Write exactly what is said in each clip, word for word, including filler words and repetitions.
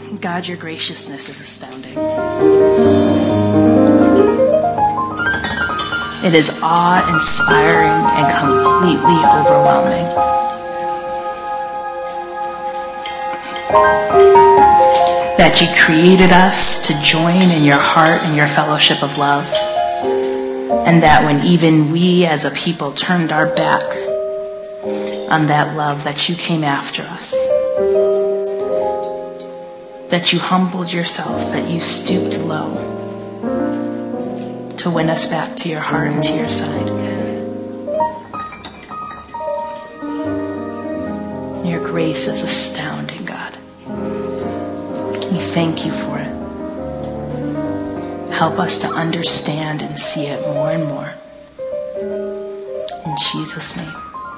God, your graciousness is astounding. It is awe-inspiring and completely overwhelming. That you created us to join in your heart and your fellowship of love. And that when even we as a people turned our back on that love, that you came after us. That you humbled yourself, that you stooped low to win us back to your heart and to your side. Your grace is astounding, God. We thank you for it. Help us to understand and see it more and more. In Jesus' name.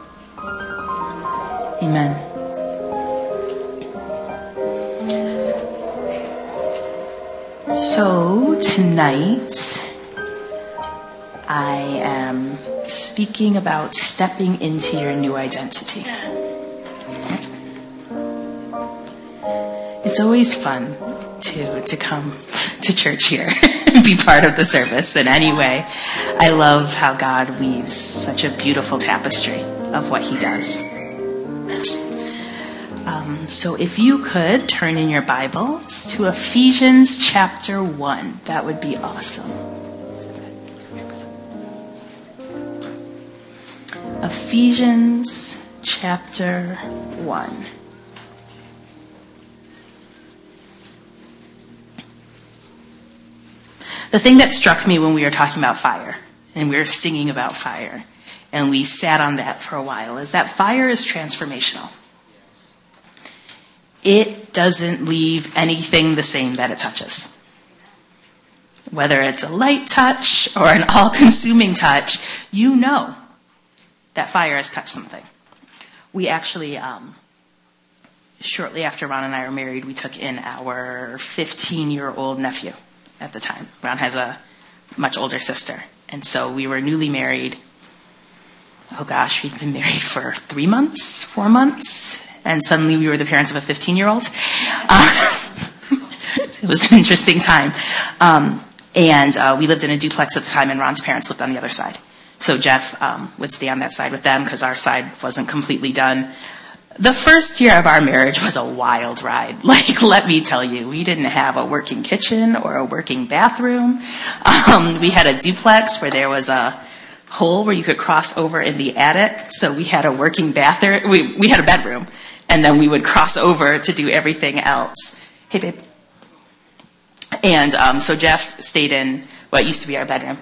Amen. So tonight, I am speaking about stepping into your new identity. It's always fun to to come to church here and be part of the service in any way. I love how God weaves such a beautiful tapestry of what he does. Um, so if you could turn in your Bibles to Ephesians chapter one, that would be awesome. Ephesians chapter one. The thing that struck me when we were talking about fire, and we were singing about fire, and we sat on that for a while, is that fire is transformational. It doesn't leave anything the same that it touches. Whether it's a light touch or an all-consuming touch, you know that fire has touched something. We actually, um, shortly after Ron and I were married, we took in our fifteen-year-old nephew at the time. Ron has a much older sister. And so we were newly married. Oh gosh, we'd been married for three months, four months. And suddenly we were the parents of a fifteen-year-old. Uh, it was an interesting time. Um, and uh, we lived in a duplex at the time, and Ron's parents lived on the other side. So Jeff um, would stay on that side with them because our side wasn't completely done. The first year of our marriage was a wild ride. Like, let me tell you, we didn't have a working kitchen or a working bathroom. Um, we had a duplex where there was a hole where you could cross over in the attic. So we had a working bathroom. We, we had a bedroom. And then we would cross over to do everything else. Hey, babe. And um, so Jeff stayed in what used to be our bedroom.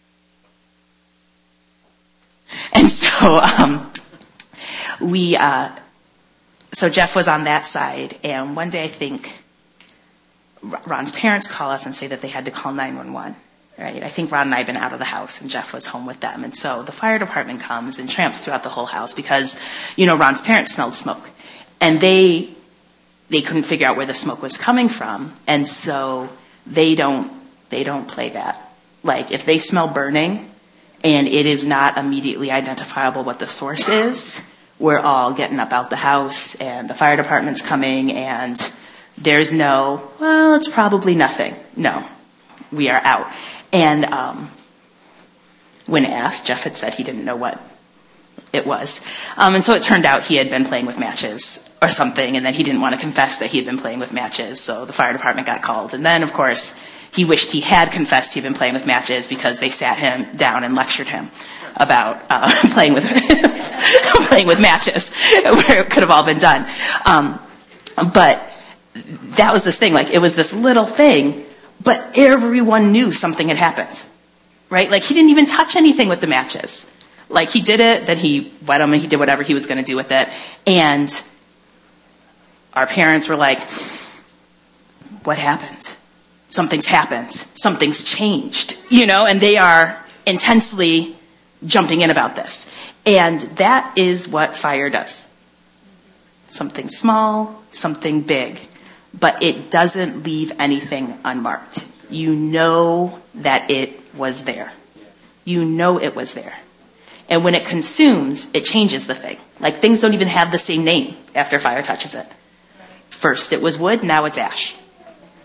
And so um, we... Uh, So Jeff was on that side, and one day I think Ron's parents call us and say that they had to call nine one one, right? I think Ron and I had been out of the house, and Jeff was home with them. And so the fire department comes and tramps throughout the whole house because, you know, Ron's parents smelled smoke. And they they couldn't figure out where the smoke was coming from, and so they don't they don't play that. Like, if they smell burning and it is not immediately identifiable what the source is, we're all getting up out the house, and the fire department's coming, and there's no, well, it's probably nothing. No, we are out. And um, when asked, Jeff had said he didn't know what it was. Um, and so it turned out he had been playing with matches or something, and then he didn't want to confess that he had been playing with matches, so the fire department got called. And then, of course, he wished he had confessed he'd been playing with matches because they sat him down and lectured him about uh, playing with playing with matches, where it could have all been done. Um, but that was this thing. Like, it was this little thing, but everyone knew something had happened, right? Like, he didn't even touch anything with the matches. Like, he did it, then he wet them, and he did whatever he was going to do with it. And our parents were like, what happened? Something's happened. Something's changed, you know? And they are intensely jumping in about this. And that is what fire does. Something small, something big, but it doesn't leave anything unmarked. You know that it was there. You know it was there. And when it consumes, it changes the thing. Like, things don't even have the same name after fire touches it. First it was wood, now it's ash.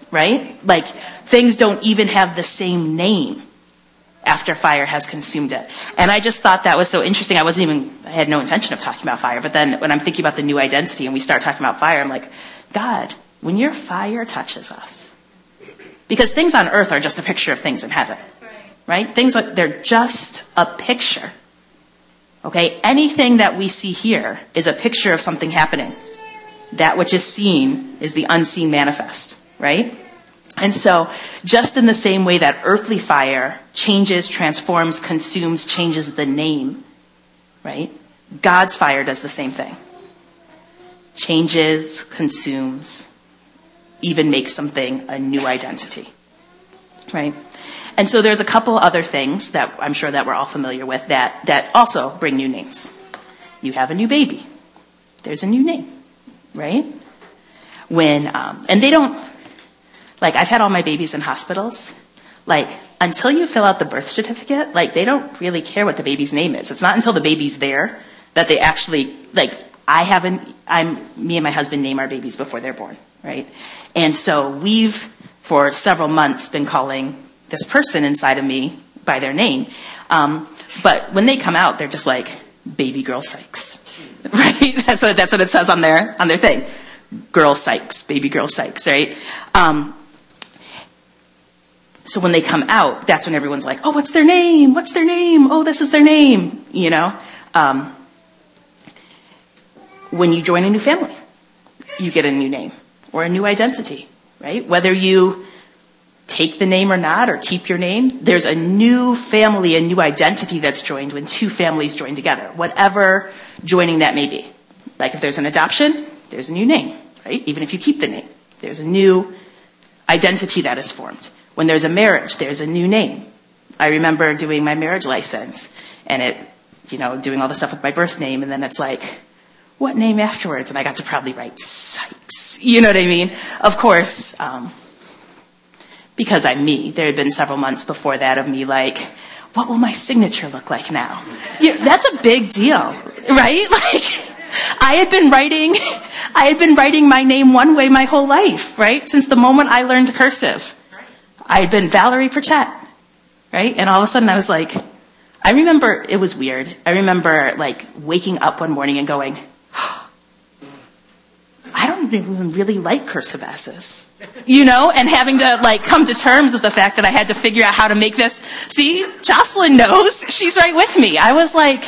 right? Like, things don't even have the same name after fire has consumed it. And I just thought that was so interesting. I wasn't even, I had no intention of talking about fire. But then when I'm thinking about the new identity and we start talking about fire, I'm like, God, when your fire touches us, because things on earth are just a picture of things in heaven, right? Things are, they're just a picture. Okay? Anything that we see here is a picture of something happening. That which is seen is the unseen manifest, right? And so, just in the same way that earthly fire changes, transforms, consumes, changes the name, right? God's fire does the same thing. Changes, consumes, even makes something a new identity, right? And so there's a couple other things that I'm sure that we're all familiar with that, that also bring new names. You have a new baby. There's a new name, right? When, um, and they don't, like, I've had all my babies in hospitals. Like, until you fill out the birth certificate, like, they don't really care what the baby's name is. It's not until the baby's there that they actually, like, I haven't, I'm, me and my husband name our babies before they're born, right? And so we've, for several months, been calling this person inside of me by their name. Um, but when they come out, they're just like, baby girl Sykes, right? That's what, that's what it says on their, on their thing. Girl Sykes, baby girl Sykes, right? Um, So when they come out, that's when everyone's like, oh, what's their name? What's their name? Oh, this is their name, you know? Um, when you join a new family, you get a new name or a new identity, right? Whether you take the name or not or keep your name, there's a new family, a new identity that's joined when two families join together, whatever joining that may be. Like if there's an adoption, there's a new name, right? Even if you keep the name, there's a new identity that is formed. When there's a marriage, there's a new name. I remember doing my marriage license and it, you know, doing all the stuff with my birth name. And then it's like, what name afterwards? And I got to probably write Sykes. You know what I mean? Of course, um, because I'm me. There had been several months before that of me like, what will my signature look like now? You know, that's a big deal, right? Like, I had been writing, I had been writing my name one way my whole life, right? Since the moment I learned cursive. I had been Valerie Pritchett, right? And all of a sudden I was like, I remember, it was weird. I remember like waking up one morning and going, oh, I don't even really like cursive S's, you know? And having to like come to terms with the fact that I had to figure out how to make this. See, Jocelyn knows. She's right with me. I was like,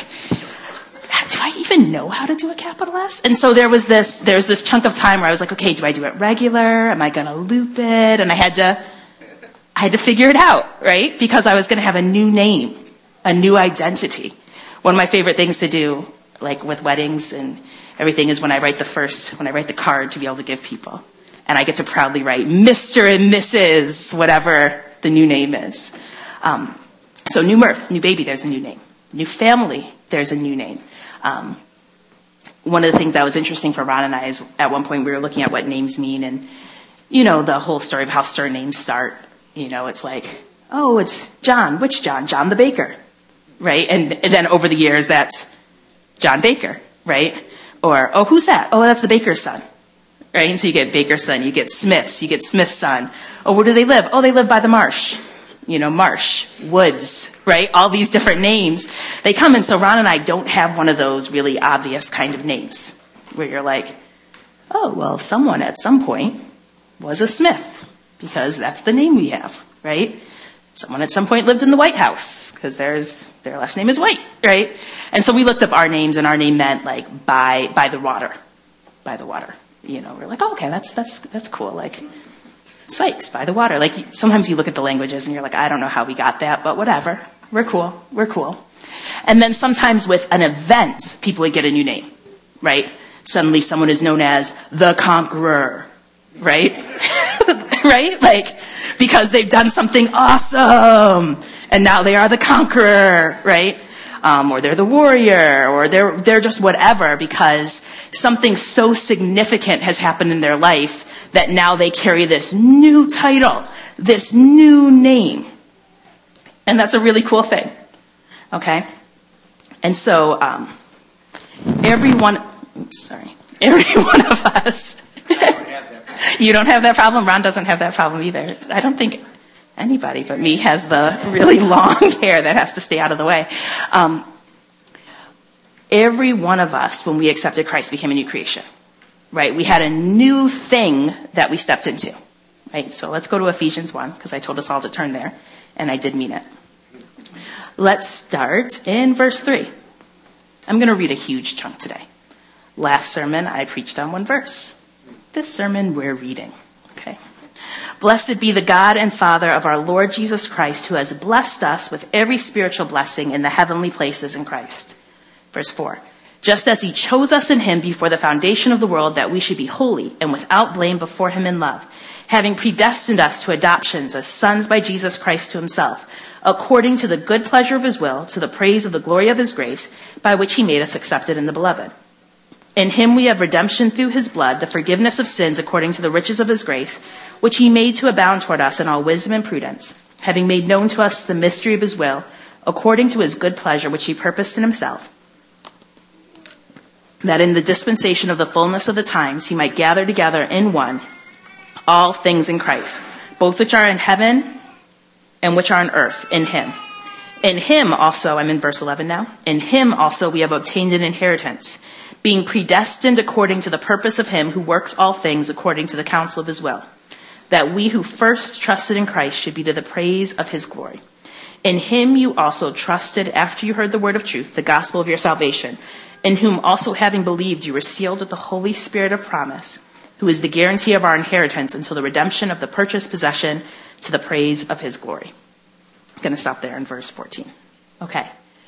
do I even know how to do a capital S? And so there was this, there's this chunk of time where I was like, okay, do I do it regular? Am I going to loop it? And I had to, I had to figure it out, right? Because I was going to have a new name, a new identity. One of my favorite things to do, like with weddings and everything, is when I write the first, when I write the card to be able to give people. And I get to proudly write Mister and Missus, whatever the new name is. Um, so new mirth, new baby, there's a new name. New family, there's a new name. Um, one of the things that was interesting for Ron and I is at one point we were looking at what names mean and, you know, the whole story of how surnames start. You know, it's like, oh, it's John. Which John? John the baker, right? And, and then over the years, that's John Baker, right? Or, oh, who's that? Oh, that's the baker's son, right? And so you get baker's son, you get Smith's, you get Smith's son. Oh, where do they live? Oh, they live by the marsh. You know, marsh, woods, right? All these different names. They come in. So Ron and I don't have one of those really obvious kind of names where you're like, oh, well, someone at some point was a Smith. Because that's the name we have, right? Someone at some point lived in the White House because there's their last name is White, right? And so we looked up our names, and our name meant like by by the water, by the water. You know, we're like, oh, okay, that's that's that's cool. Like Sykes, by the water. Like sometimes you look at the languages and you're like, I don't know how we got that, but whatever. We're cool. We're cool. And then sometimes with an event, people would get a new name, right? Suddenly someone is known as the Conqueror, right? Right? Like, because they've done something awesome. And now they are the conqueror, right? Um, or they're the warrior, or they're, they're just whatever, because something so significant has happened in their life that now they carry this new title, this new name. And that's a really cool thing. Okay? And so, um, every one, oops, sorry, every one of us, You don't have that problem? Ron doesn't have that problem either. I don't think anybody but me has the really long hair that has to stay out of the way. Um, every one of us, when we accepted Christ, became a new creation, right? We had a new thing that we stepped into, right? So let's go to Ephesians one, because I told us all to turn there, and I did mean it. Let's start in verse three. I'm going to read a huge chunk today. Last sermon, I preached on one verse. This sermon, we're reading. Okay. Blessed be the God and Father of our Lord Jesus Christ, who has blessed us with every spiritual blessing in the heavenly places in Christ. Verse four. Just as he chose us in him before the foundation of the world, that we should be holy and without blame before him in love, having predestined us to adoptions as sons by Jesus Christ to himself, according to the good pleasure of his will, to the praise of the glory of his grace, by which he made us accepted in the beloved. In him we have redemption through his blood, the forgiveness of sins according to the riches of his grace, which he made to abound toward us in all wisdom and prudence, having made known to us the mystery of his will, according to his good pleasure, which he purposed in himself, that in the dispensation of the fullness of the times he might gather together in one all things in Christ, both which are in heaven and which are on earth, in him. In him also, I'm in verse eleven now, in him also we have obtained an inheritance, being predestined according to the purpose of him who works all things according to the counsel of his will, that we who first trusted in Christ should be to the praise of his glory. In him you also trusted after you heard the word of truth, the gospel of your salvation, in whom also having believed you were sealed with the Holy Spirit of promise, who is the guarantee of our inheritance until the redemption of the purchased possession to the praise of his glory. I'm going to stop there in verse fourteen. Okay.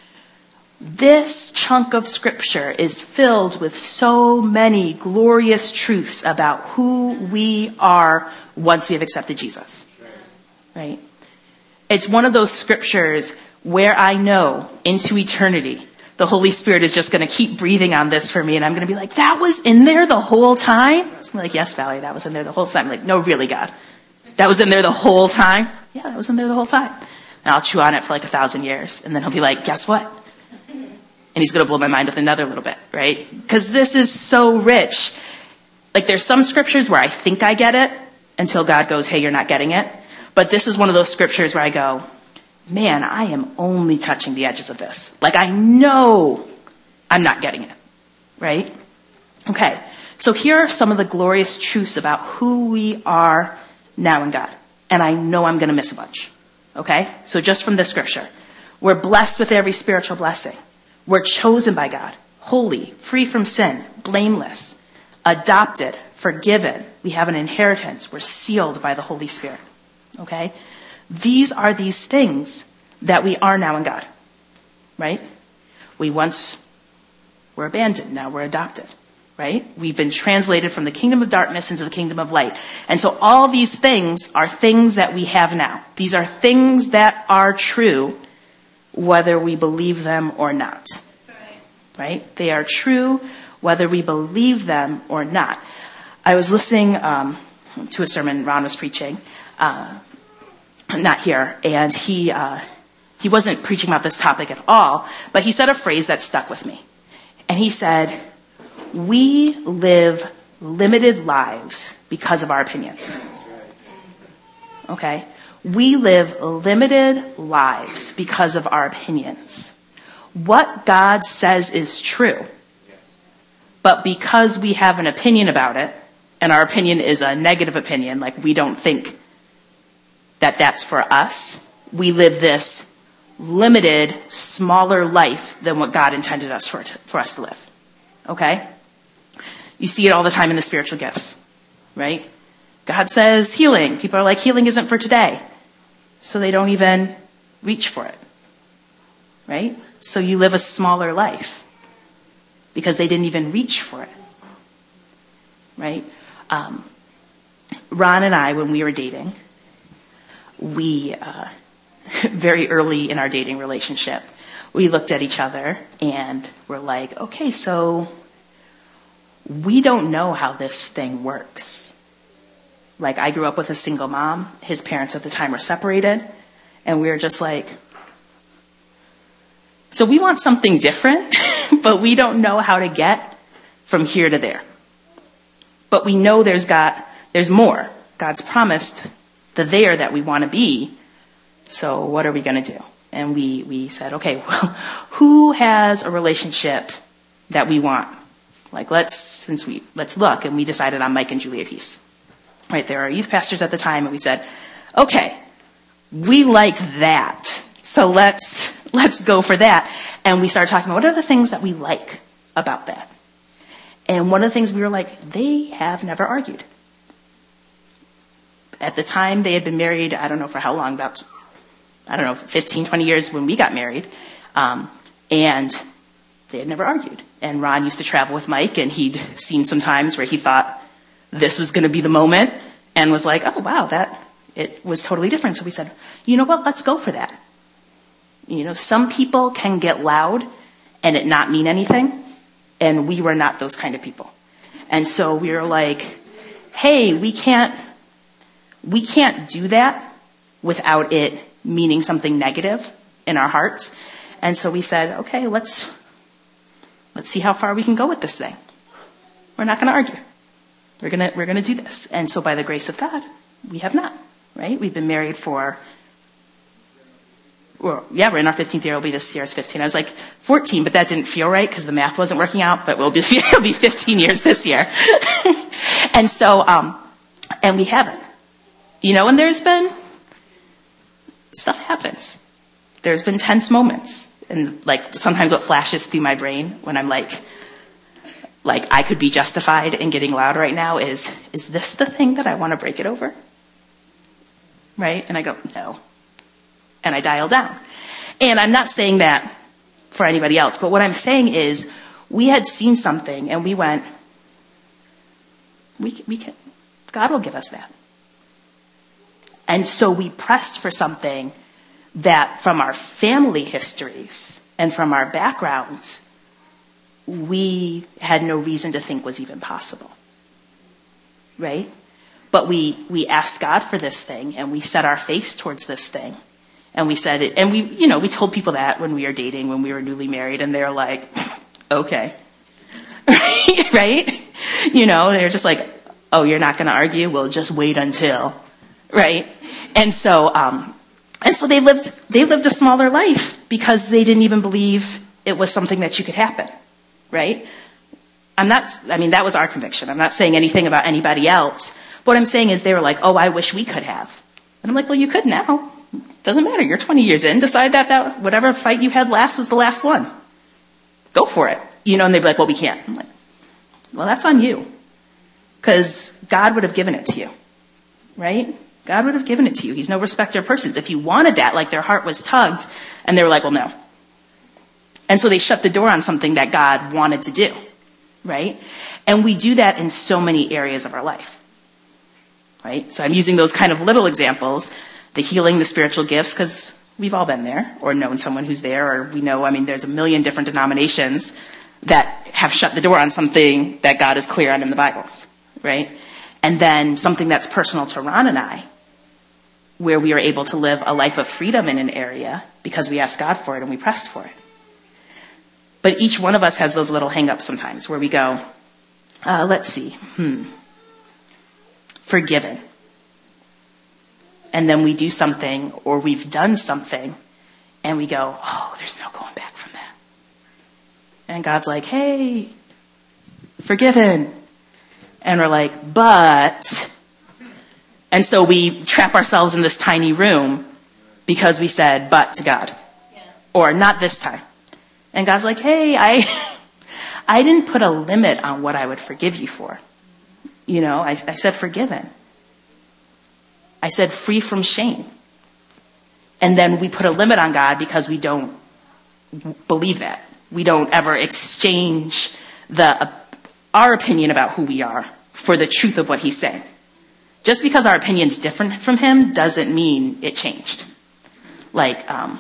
This chunk of scripture is filled with so many glorious truths about who we are once we have accepted Jesus. Right? It's one of those scriptures where I know into eternity the Holy Spirit is just going to keep breathing on this for me, and I'm going to be like, that was in there the whole time? I'm like, yes, Valerie, that was in there the whole time. I'm like, no, really, God. That was in there the whole time? Yeah, that was in there the whole time. And I'll chew on it for like a thousand years, and then he'll be like, guess what? And he's going to blow my mind with another little bit, right? Because this is so rich. Like, there's some scriptures where I think I get it until God goes, hey, you're not getting it. But this is one of those scriptures where I go, man, I am only touching the edges of this. Like, I know I'm not getting it, right? Okay, so here are some of the glorious truths about who we are now in God. And I know I'm going to miss a bunch, okay? So just from this scripture, we're blessed with every spiritual blessing. We're chosen by God, holy, free from sin, blameless, adopted, forgiven. We have an inheritance. We're sealed by the Holy Spirit. Okay? These are these things that we are now in God. Right? We once were abandoned. Now we're adopted. Right? We've been translated from the kingdom of darkness into the kingdom of light. And so all these things are things that we have now. These are things that are true whether we believe them or not. Right? They are true whether we believe them or not. I was listening um, to a sermon Ron was preaching, uh, not here, and he uh, he wasn't preaching about this topic at all, but he said a phrase that stuck with me. And he said, we live limited lives because of our opinions. Okay? We live limited lives because of our opinions. What God says is true. But because we have an opinion about it, and our opinion is a negative opinion, like we don't think that that's for us, we live this limited, smaller life than what God intended us for, for us to live. Okay? You see it all the time in the spiritual gifts, right? God says healing. People are like, healing isn't for today. So they don't even reach for it, right? So you live a smaller life because they didn't even reach for it, right? Um, Ron and I, when we were dating, we, uh, very early in our dating relationship, we looked at each other and were like, okay, so we don't know how this thing works. Like, I grew up with a single mom. His parents at the time were separated. And we were just like, so we want something different, but we don't know how to get from here to there. But we know there's got there's more. God's promised the there that we want to be. So what are we going to do? And we, we said, okay, well, who has a relationship that we want? Like, let's, since we, let's look. And we decided on Mike and Julia Peace. Right, they were our youth pastors at the time, and we said, okay, we like that. So let's, let's go for that. And we started talking about what are the things that we like about that. And one of the things we were like, they have never argued. At the time, they had been married, I don't know for how long, about, I don't know, fifteen, twenty years when we got married. Um, and they had never argued. And Ron used to travel with Mike, and he'd seen some times where he thought this was going to be the moment, and was like, oh, wow, that, it was totally different. So we said, you know what, let's go for that. You know, some people can get loud and it not mean anything, and we were not those kind of people. And so we were like, hey, we can't, we can't do that without it meaning something negative in our hearts. And so we said, okay, let's, let's see how far we can go with this thing. We're not going to argue. We're going to, we're going to do this. And so by the grace of God, we have not, right? We've been married for, well, yeah, we're in our fifteenth year. It'll be this year. It's fifteen. I was like fourteen, but that didn't feel right because the math wasn't working out, but we'll be, it'll be fifteen years this year. And so, um, and we haven't, you know, and there's been, stuff happens. There's been tense moments. And like sometimes what flashes through my brain when I'm like, like I could be justified in getting loud right now is, is this the thing that I want to break it over? Right? And I go, no. And I dial down. And I'm not saying that for anybody else, but what I'm saying is we had seen something and we went, we, we can, God will give us that. And so we pressed for something that from our family histories and from our backgrounds, we had no reason to think was even possible. Right? But we, we asked God for this thing and we set our face towards this thing. And we said it, and we, you know, we told people that when we were dating, when we were newly married, and they're like, okay. Right? You know, they're just like, oh, you're not going to argue? Well, just wait until. Right? And so, um, and so they lived, they lived a smaller life because they didn't even believe it was something that you could happen. Right? I'm not, I mean, that was our conviction. I'm not saying anything about anybody else. What I'm saying is they were like, oh, I wish we could have. And I'm like, well, you could now. Doesn't matter. You're twenty years in. Decide that, that whatever fight you had last was the last one. Go for it. You know, and they'd be like, well, we can't. I'm like, well, that's on you. Because God would have given it to you. Right? God would have given it to you. He's no respecter of persons. If you wanted that, like their heart was tugged, and they were like, well, no. And so they shut the door on something that God wanted to do. Right? And we do that in so many areas of our life. Right? So I'm using those kind of little examples, the healing, the spiritual gifts, because we've all been there or known someone who's there, or we know, I mean, there's a million different denominations that have shut the door on something that God is clear on in the Bible, right? And then something that's personal to Ron and I, where we are able to live a life of freedom in an area because we asked God for it and we pressed for it. But each one of us has those little hang-ups sometimes where we go, uh, let's see, hmm, forgiven. And then we do something or we've done something and we go, oh, there's no going back from that. And God's like, hey, forgiven. And we're like, but. And so we trap ourselves in this tiny room because we said, but to God. Yeah. Or not this time. And God's like, hey, I, I didn't put a limit on what I would forgive you for. You know, I, I said forgiven. I said free from shame. And then we put a limit on God because we don't believe that. We don't ever exchange the uh, our opinion about who we are for the truth of what he's saying. Just because our opinion's different from him doesn't mean it changed. Like, um,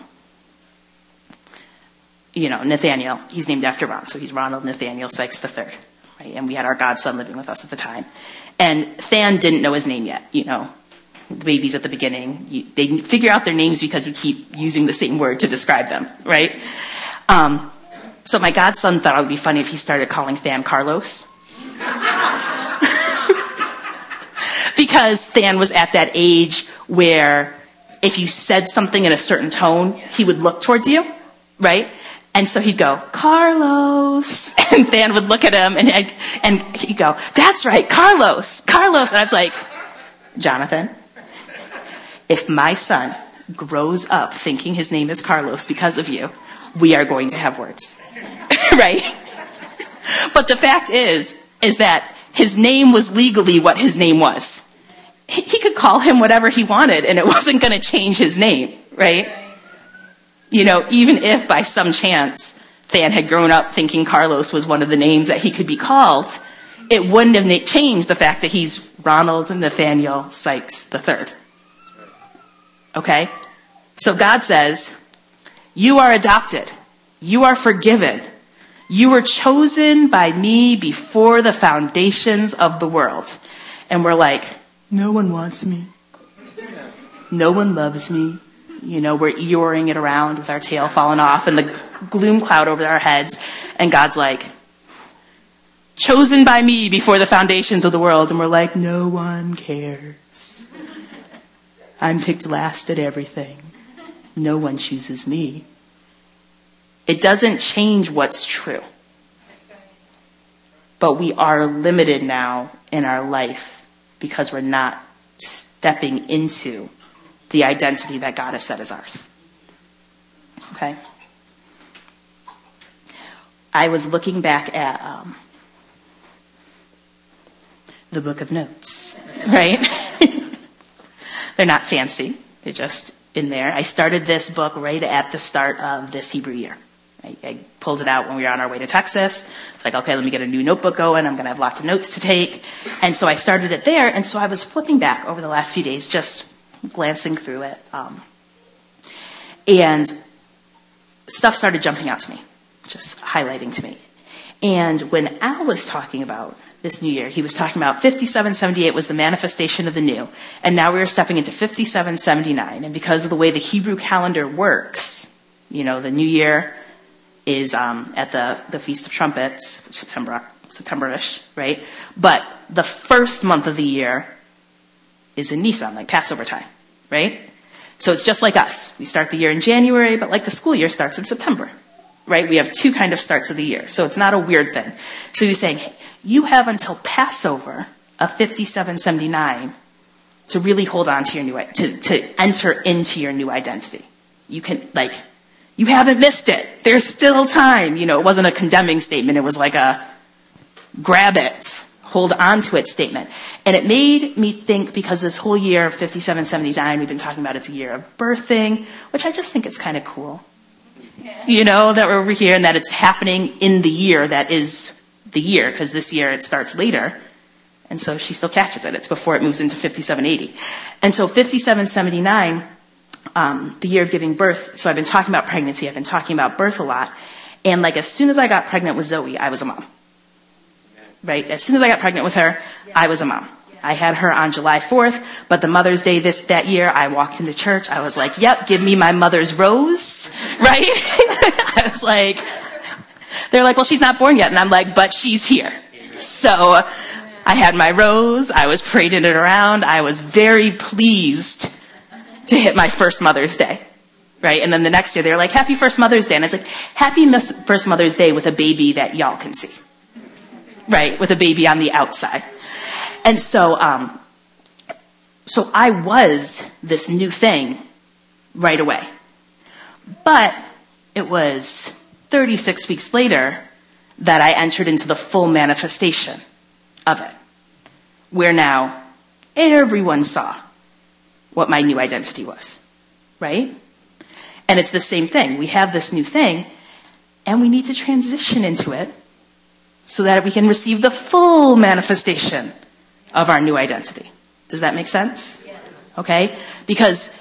you know, Nathaniel, he's named after Ron, so he's Ronald Nathaniel Sykes the third. Right? And we had our godson living with us at the time. And Than didn't know his name yet, you know. The babies at the beginning, you, they figure out their names because you keep using the same word to describe them, right? Um, so my godson thought it would be funny if he started calling Than Carlos. because Than was at that age where if you said something in a certain tone, he would look towards you, right? And so he'd go, Carlos. And Than would look at him and, I'd, and he'd go, that's right, Carlos, Carlos. And I was like, Jonathan, if my son grows up thinking his name is Carlos because of you, we are going to have words, right? But the fact is, is that his name was legally what his name was. He, he could call him whatever he wanted and it wasn't going to change his name, right? You know, even if by some chance Than had grown up thinking Carlos was one of the names that he could be called, it wouldn't have changed the fact that he's Ronald Nathaniel Sykes the third. Okay? So God says, you are adopted. You are forgiven. You were chosen by me before the foundations of the world. And we're like, no one wants me. No one loves me. You know, we're Eeyoreing it around with our tail falling off and the gloom cloud over our heads. And God's like, chosen by me before the foundations of the world. And we're like, no one cares. I'm picked last at everything. No one chooses me. It doesn't change what's true. But we are limited now in our life because we're not stepping into the identity that God has set as ours. Okay? I was looking back at um, the book of notes, right? They're not fancy. They're just in there. I started this book right at the start of this Hebrew year. I, I pulled it out when we were on our way to Texas. It's like, okay, let me get a new notebook going. I'm going to have lots of notes to take. And so I started it there. And so I was flipping back over the last few days, just glancing through it. Um, and stuff started jumping out to me, just highlighting to me. And when Al was talking about this new year, he was talking about fifty-seven seventy-eight was the manifestation of the new. And now we are stepping into fifty-seven seventy-nine. And because of the way the Hebrew calendar works, you know, the new year is um, at the, the Feast of Trumpets, September, September-ish, right? But the first month of the year is in Nisan, like Passover time, right? So it's just like us. We start the year in January, but like the school year starts in September, right? We have two kind of starts of the year. So it's not a weird thing. So he's saying, hey, you have until Passover of fifty-seven seventy-nine to really hold on to your new, to, to enter into your new identity. You can, like, you haven't missed it. There's still time. You know, it wasn't a condemning statement. It was like a grab it, hold on to it statement. And it made me think, because this whole year of fifty-seven seventy-nine, we've been talking about it's a year of birthing, which I just think it's kind of cool. You know, that we're over here and that it's happening in the year that is the year, because this year it starts later. And so she still catches it. It's before it moves into fifty-seven eighty. And so fifty-seven seventy-nine, um, the year of giving birth. So I've been talking about pregnancy. I've been talking about birth a lot. And like as soon as I got pregnant with Zoe, I was a mom. Right? As soon as I got pregnant with her, I was a mom. I had her on July fourth, but the Mother's Day this that year, I walked into church. I was like, yep, give me my mother's rose. Right? I was like, they're like, well, she's not born yet. And I'm like, but she's here. So I had my rose. I was parading it around. I was very pleased to hit my first Mother's Day. Right? And then the next year, they were like, happy first Mother's Day. And I was like, happy first Mother's Day with a baby that y'all can see. Right? With a baby on the outside. And so, um, so I was this new thing right away. But it was thirty-six weeks later that I entered into the full manifestation of it. Where now everyone saw what my new identity was. Right? And it's the same thing. We have this new thing and we need to transition into it so that we can receive the full manifestation of our new identity. Does that make sense? Yeah. Okay? Because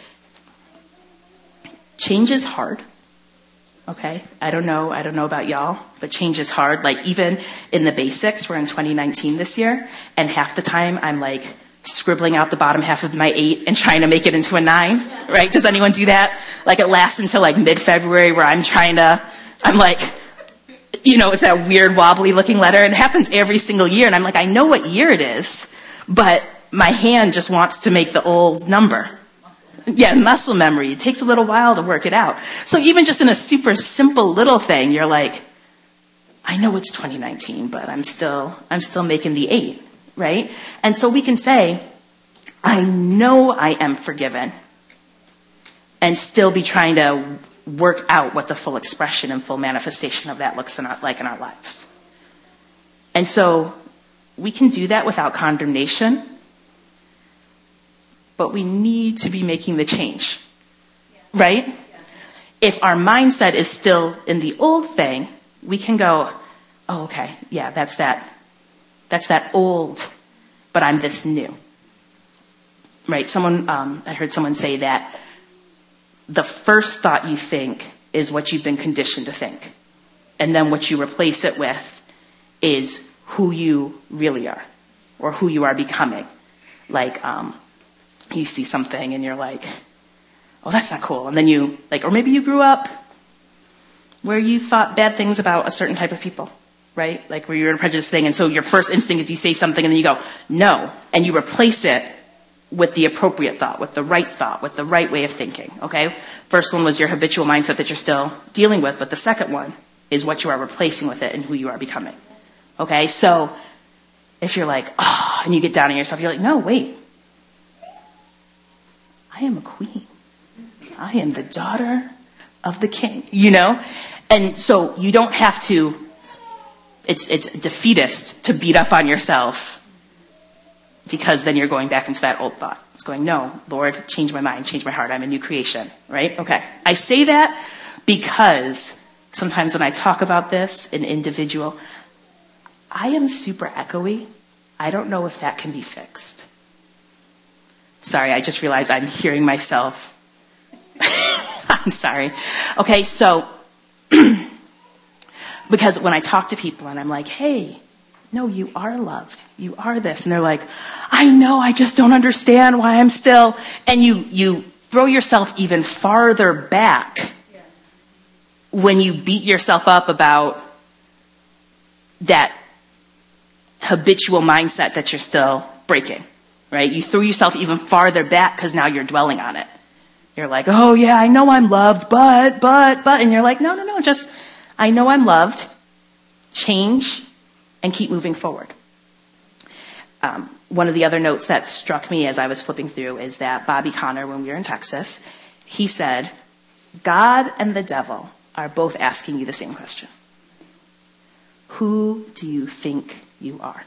change is hard. Okay? I don't know, I don't know about y'all, but change is hard. Like even in the basics, we're in twenty nineteen this year, and half the time I'm like scribbling out the bottom half of my eight and trying to make it into a nine. Yeah. Right? Does anyone do that? Like it lasts until like mid-February where I'm trying to, I'm like, you know, it's that weird wobbly looking letter. It happens every single year. And I'm like, I know what year it is, but my hand just wants to make the old number. Yeah, muscle memory. It takes a little while to work it out. So even just in a super simple little thing, you're like, I know it's twenty nineteen, but I'm still, I'm still making the eight, right? And so we can say, I know I am forgiven, and still be trying to work out what the full expression and full manifestation of that looks in our, like in our lives. And so we can do that without condemnation, but we need to be making the change, right? If our mindset is still in the old thing, we can go, oh, okay, yeah, that's that, that's that old, but I'm this new, right? Someone, um, I heard someone say that the first thought you think is what you've been conditioned to think. And then what you replace it with is who you really are, or who you are becoming. Like, um, you see something and you're like, oh, that's not cool. And then you, like, or maybe you grew up where you thought bad things about a certain type of people, right? Like where you're in a prejudice thing. And so your first instinct is you say something and then you go, no. And you replace it with the appropriate thought, with the right thought, with the right way of thinking, okay? First one was your habitual mindset that you're still dealing with, but the second one is what you are replacing with it and who you are becoming, okay? So if you're like, oh, and you get down on yourself, you're like, no, wait. I am a queen. I am the daughter of the king, you know? And so you don't have to, it's, it's defeatist to beat up on yourself, because then you're going back into that old thought. It's going, no, Lord, change my mind, change my heart. I'm a new creation, right? Okay. I say that because sometimes when I talk about this, an individual, I am super echoey. I don't know if that can be fixed. Sorry, I just realized I'm hearing myself. I'm sorry. Okay, so, because when I talk to people and I'm like, hey, no, you are loved. You are this. And they're like, I know, I just don't understand why I'm still. And you, you throw yourself even farther back when you beat yourself up about that habitual mindset that you're still breaking, right? You threw yourself even farther back because now you're dwelling on it. You're like, oh yeah, I know I'm loved, but, but, but. And you're like, no, no, no, just, I know I'm loved. Change. And keep moving forward. Um, one of the other notes that struck me as I was flipping through is that Bobby Conner, when we were in Texas, he said, God and the devil are both asking you the same question. Who do you think you are?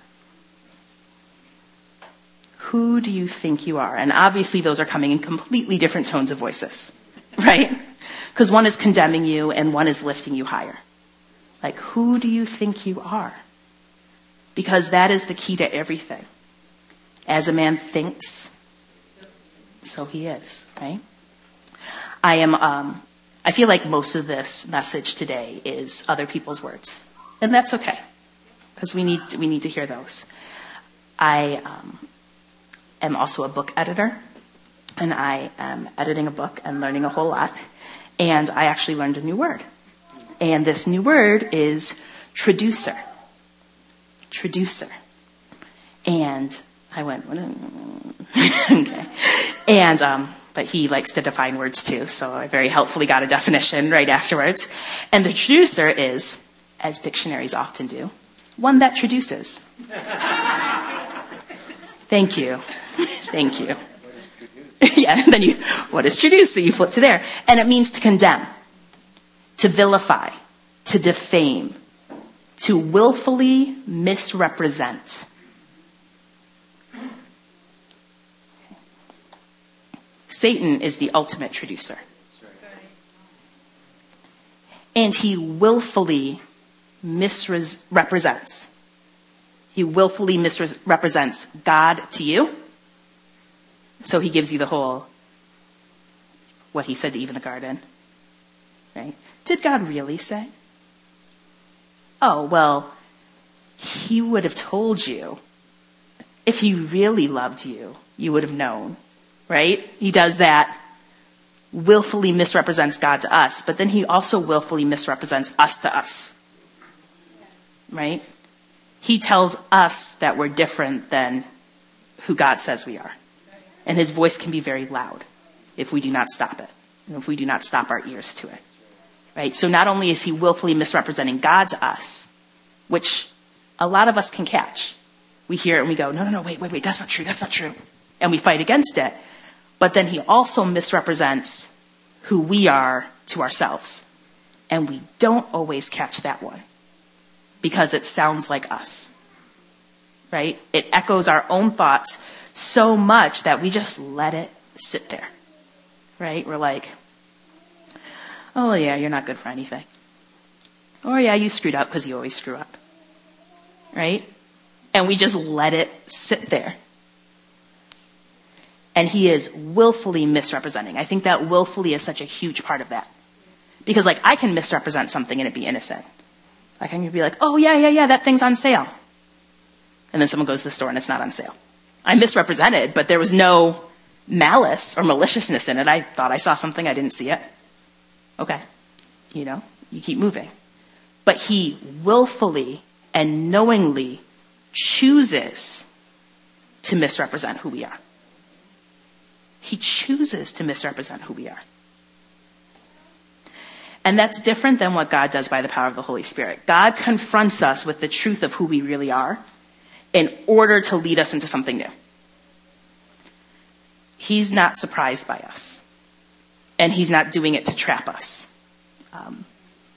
Who do you think you are? And obviously those are coming in completely different tones of voices, right? Because one is condemning you and one is lifting you higher. Like, who do you think you are? Because that is the key to everything. As a man thinks, so he is, right? I am, um, I feel like most of this message today is other people's words. And that's okay. Because we need, to, we need to hear those. I um, am also a book editor. And I am editing a book and learning a whole lot. And I actually learned a new word. And this new word is traducer. Traducer. And I went, okay. And, um, but he likes to define words too, so I very helpfully got a definition right afterwards. And the traducer is, as dictionaries often do, one that traduces. Thank you. Thank you. Yeah, and then you, what is traduce? So you flip to there. And it means to condemn, to vilify, to defame, to willfully misrepresent. Satan is the ultimate traducer. And he willfully misrepresents. He willfully misrepresents God to you. So he gives you the whole, what he said to Eve in the garden. Right? Did God really say? Oh, well, he would have told you. If he really loved you, you would have known. Right? He does that, willfully misrepresents God to us, but then he also willfully misrepresents us to us. Right? He tells us that we're different than who God says we are. And his voice can be very loud if we do not stop it, and if we do not stop our ears to it. Right? So not only is he willfully misrepresenting God to us, which a lot of us can catch. We hear it and we go, no, no, no, wait, wait, wait, that's not true, that's not true. And we fight against it. But then he also misrepresents who we are to ourselves. And we don't always catch that one because it sounds like us. Right? It echoes our own thoughts so much that we just let it sit there. Right? We're like, oh yeah, you're not good for anything. Or yeah, you screwed up because you always screw up. Right? And we just let it sit there. And he is willfully misrepresenting. I think that willfully is such a huge part of that. Because like I can misrepresent something and it be innocent. Like I can be like, oh yeah, yeah, yeah, that thing's on sale. And then someone goes to the store and it's not on sale. I misrepresented, but there was no malice or maliciousness in it. I thought I saw something, I didn't see it. Okay. You know, you keep moving. But he willfully and knowingly chooses to misrepresent who we are. He chooses to misrepresent who we are. And that's different than what God does by the power of the Holy Spirit. God confronts us with the truth of who we really are in order to lead us into something new. He's not surprised by us. And he's not doing it to trap us. Um,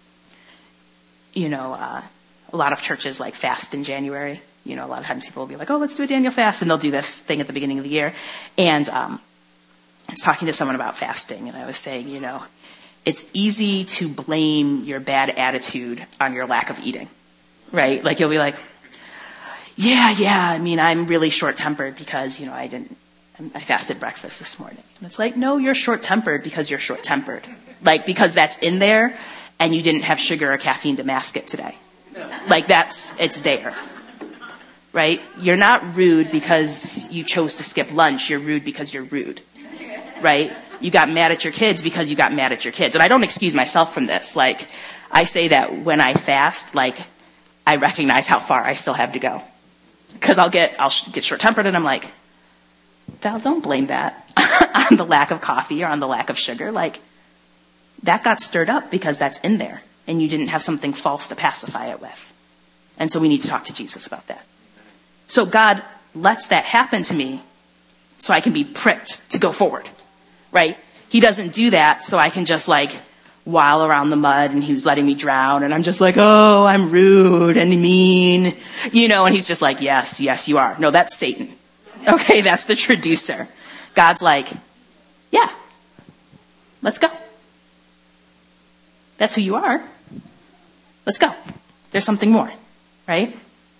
you know, uh, a lot of churches like fast in January. You know, a lot of times people will be like, oh, let's do a Daniel fast. And they'll do this thing at the beginning of the year. And um, I was talking to someone about fasting. And I was saying, you know, it's easy to blame your bad attitude on your lack of eating. Right? Like you'll be like, yeah, yeah, I mean, I'm really short-tempered because, you know, I didn't, I fasted breakfast this morning. And it's like, no, you're short-tempered because you're short-tempered. Like, because that's in there and you didn't have sugar or caffeine to mask it today. Like, that's, it's there. Right? You're not rude because you chose to skip lunch. You're rude because you're rude. Right? You got mad at your kids because you got mad at your kids. And I don't excuse myself from this. Like, I say that when I fast, like, I recognize how far I still have to go. Because I'll get, I'll get short-tempered and I'm like, Val, don't blame that on the lack of coffee or on the lack of sugar. Like, that got stirred up because that's in there. And you didn't have something false to pacify it with. And so we need to talk to Jesus about that. So God lets that happen to me so I can be pricked to go forward. Right? He doesn't do that so I can just like while around the mud and he's letting me drown and I'm just like, oh, I'm rude and mean, you know, and he's just like, yes, yes, you are. No, that's Satan. Okay, that's the traducer. God's like, yeah, let's go. That's who you are. Let's go. There's something more, right?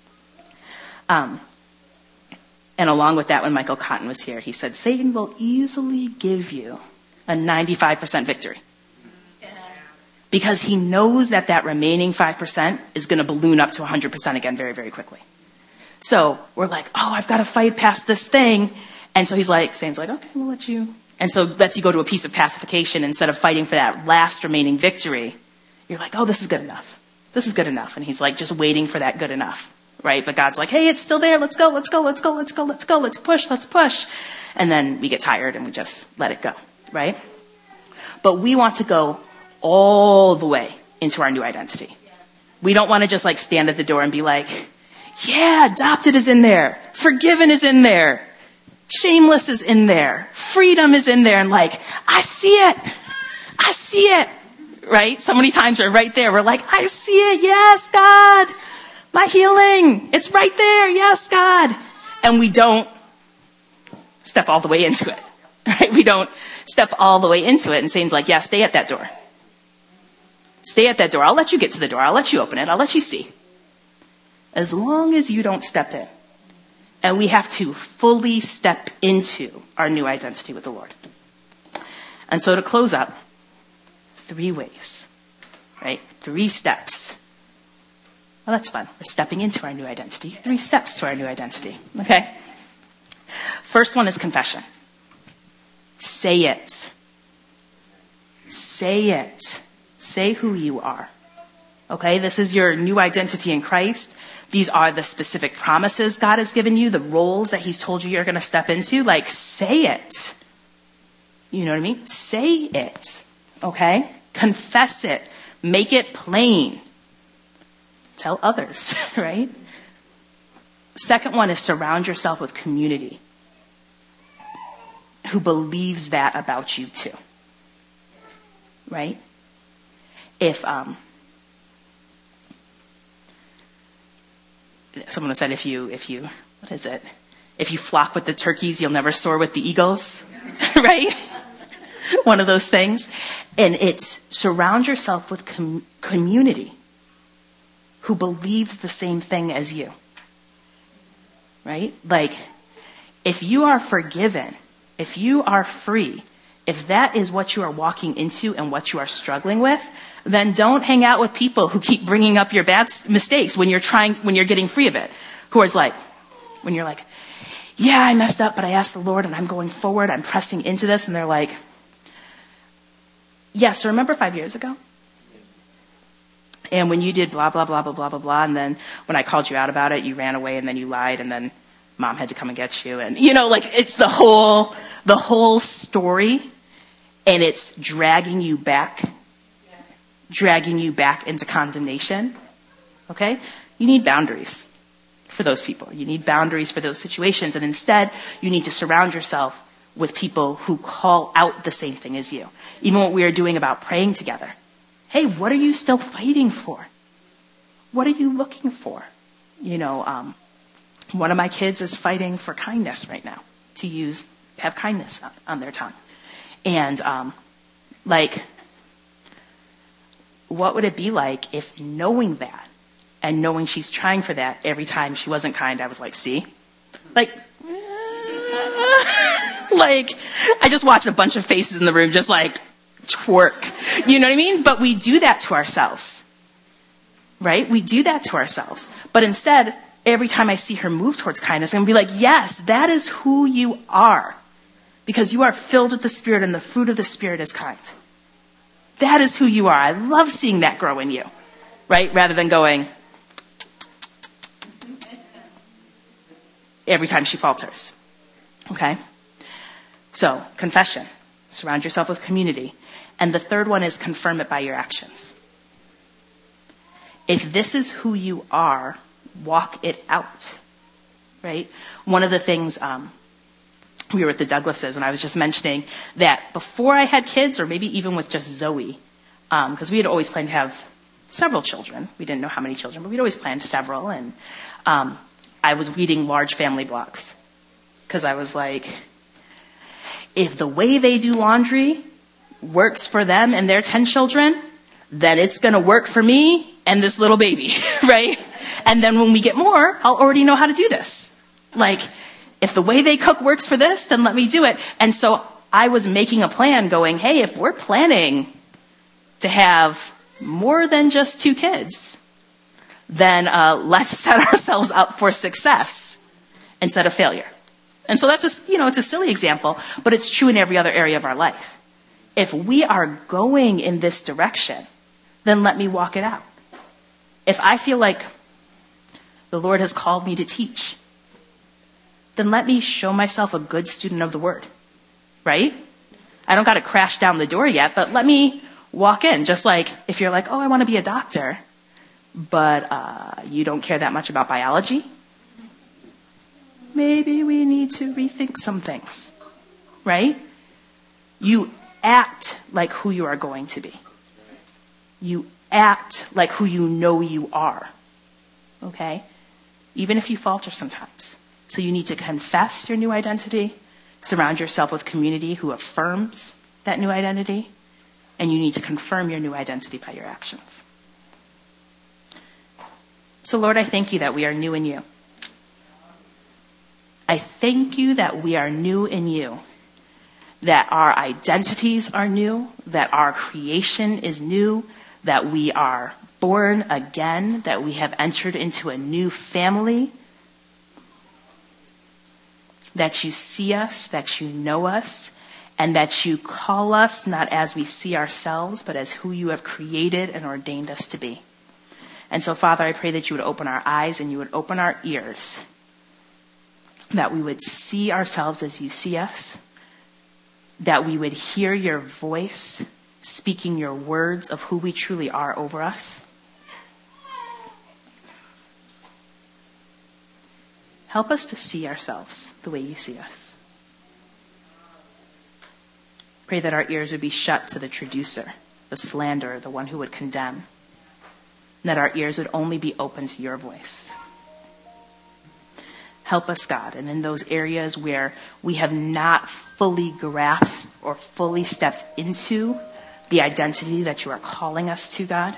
Um, and along with that, when Michael Cotton was here, he said, Satan will easily give you a ninety-five percent victory. Because he knows that that remaining five percent is going to balloon up to one hundred percent again very, very quickly. So we're like, oh, I've got to fight past this thing. And so he's like, Satan's like, okay, we'll let you. And so lets you go to a piece of pacification instead of fighting for that last remaining victory. You're like, oh, this is good enough. This is good enough. And he's like just waiting for that good enough. Right? But God's like, hey, it's still there. Let's go, let's go, let's go, let's go, let's go, let's push, let's push. And then we get tired and we just let it go. Right? But we want to go all the way into our new identity. We don't want to just like stand at the door and be like, yeah, adopted is in there. Forgiven is in there. Shameless is in there. Freedom is in there. And like, I see it. I see it. Right? So many times we're right there. We're like, I see it. Yes, God. My healing. It's right there. Yes, God. And we don't step all the way into it. Right? We don't step all the way into it. And Satan's like, yeah, stay at that door. Stay at that door. I'll let you get to the door. I'll let you open it. I'll let you see. As long as you don't step in. And we have to fully step into our new identity with the Lord. And so to close up, three ways, right? Three steps. Well, that's fun. We're stepping into our new identity. Three steps to our new identity. Okay? First one is confession. Say it. Say it. Say who you are. Okay, this is your new identity in Christ. These are the specific promises God has given you, the roles that he's told you you're going to step into. Like, say it. You know what I mean? Say it. Okay? Confess it. Make it plain. Tell others, right? Second one is surround yourself with community who believes that about you too. Right? If, um, someone said if you, if you, what is it? If you flock with the turkeys, you'll never soar with the eagles, right? One of those things. And it's surround yourself with com- community who believes the same thing as you, right? Like, if you are forgiven, if you are free, if that is what you are walking into and what you are struggling with, then don't hang out with people who keep bringing up your bad mistakes when you're trying, when you're getting free of it. Who is like, when you're like, yeah, I messed up, but I asked the Lord and I'm going forward, I'm pressing into this. And they're like, yes, so remember five years ago? And when you did blah, blah, blah, blah, blah, blah, blah, and then when I called you out about it, you ran away and then you lied and then mom had to come and get you. And, you know, like it's the whole, the whole story, and it's dragging you back, dragging you back into condemnation. Okay? You need boundaries for those people. You need boundaries for those situations. And instead, you need to surround yourself with people who call out the same thing as you. Even what we are doing about praying together. Hey, what are you still fighting for? What are you looking for? You know, um, one of my kids is fighting for kindness right now, to use, have kindness on, on their tongue. And, um, like, what would it be like if knowing that and knowing she's trying for that every time she wasn't kind, I was like, see? Like, like, I just watched a bunch of faces in the room just like, twerk. You know what I mean? But we do that to ourselves. Right? We do that to ourselves. But instead, every time I see her move towards kindness, I'm going to be like, yes, that is who you are. Because you are filled with the Spirit and the fruit of the Spirit is kind. That is who you are. I love seeing that grow in you. Right? Rather than going every time she falters. Okay? So, confession. Surround yourself with community. And the third one is confirm it by your actions. If this is who you are, walk it out. Right? One of the things, um, we were at the Douglases, and I was just mentioning that before I had kids, or maybe even with just Zoe, because um, we had always planned to have several children. We didn't know how many children, but we'd always planned several. And um, I was reading large family blocks. Because I was like, if the way they do laundry works for them and their ten children, then it's going to work for me and this little baby, right? And then when we get more, I'll already know how to do this. Like, if the way they cook works for this, then let me do it. And so I was making a plan going, hey, if we're planning to have more than just two kids, then uh, let's set ourselves up for success instead of failure. And so that's a, you know, it's a silly example, but it's true in every other area of our life. If we are going in this direction, then let me walk it out. If I feel like the Lord has called me to teach, then let me show myself a good student of the word, right? I don't got to crash down the door yet, but let me walk in. Just like if you're like, oh, I want to be a doctor, but uh, you don't care that much about biology, maybe we need to rethink some things, right? You act like who you are going to be. You act like who you know you are, okay? Even if you falter sometimes. So you need to confess your new identity, surround yourself with community who affirms that new identity, and you need to confirm your new identity by your actions. So Lord, I thank you that we are new in you. I thank you that we are new in you, that our identities are new, that our creation is new, that we are born again, that we have entered into a new family, that you see us, that you know us, and that you call us not as we see ourselves, but as who you have created and ordained us to be. And so, Father, I pray that you would open our eyes and you would open our ears, that we would see ourselves as you see us, that we would hear your voice speaking your words of who we truly are over us. Help us to see ourselves the way you see us. Pray that our ears would be shut to the traducer, the slanderer, the one who would condemn, and that our ears would only be open to your voice. Help us, God, and in those areas where we have not fully grasped or fully stepped into the identity that you are calling us to, God,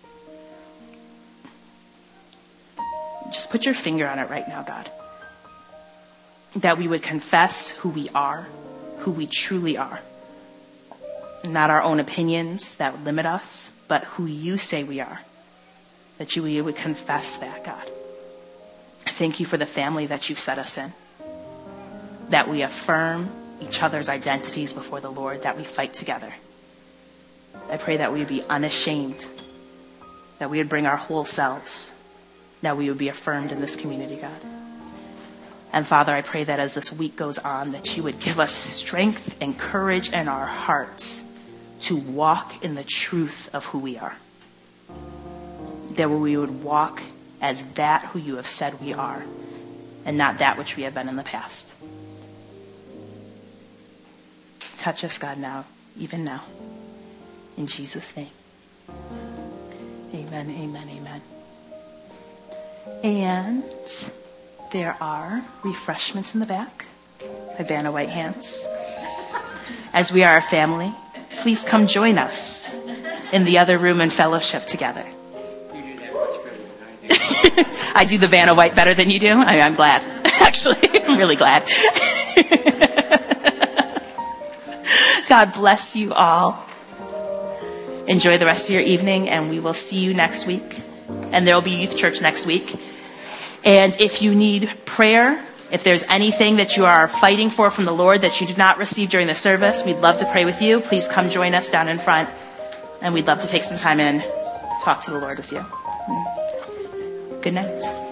just put your finger on it right now, God. That we would confess who we are, who we truly are. Not our own opinions that limit us, but who you say we are. That you we would confess that, God. Thank you for the family that you've set us in. That we affirm each other's identities before the Lord, that we fight together. I pray that we would be unashamed, that we would bring our whole selves, that we would be affirmed in this community, God. And Father, I pray that as this week goes on, that you would give us strength and courage in our hearts to walk in the truth of who we are. That we would walk as that who you have said we are, and not that which we have been in the past. Touch us, God, now, even now. In Jesus' name. Amen, amen, amen. And there are refreshments in the back by Vanna White Hands. As we are a family, please come join us in the other room and fellowship together. You do that much better than I do. I do the Vanna White better than you do? I, I'm glad. Actually, I'm really glad. God bless you all. Enjoy the rest of your evening, and we will see you next week. And there will be youth church next week. And if you need prayer, if there's anything that you are fighting for from the Lord that you did not receive during the service, we'd love to pray with you. Please come join us down in front, and we'd love to take some time and talk to the Lord with you. Good night.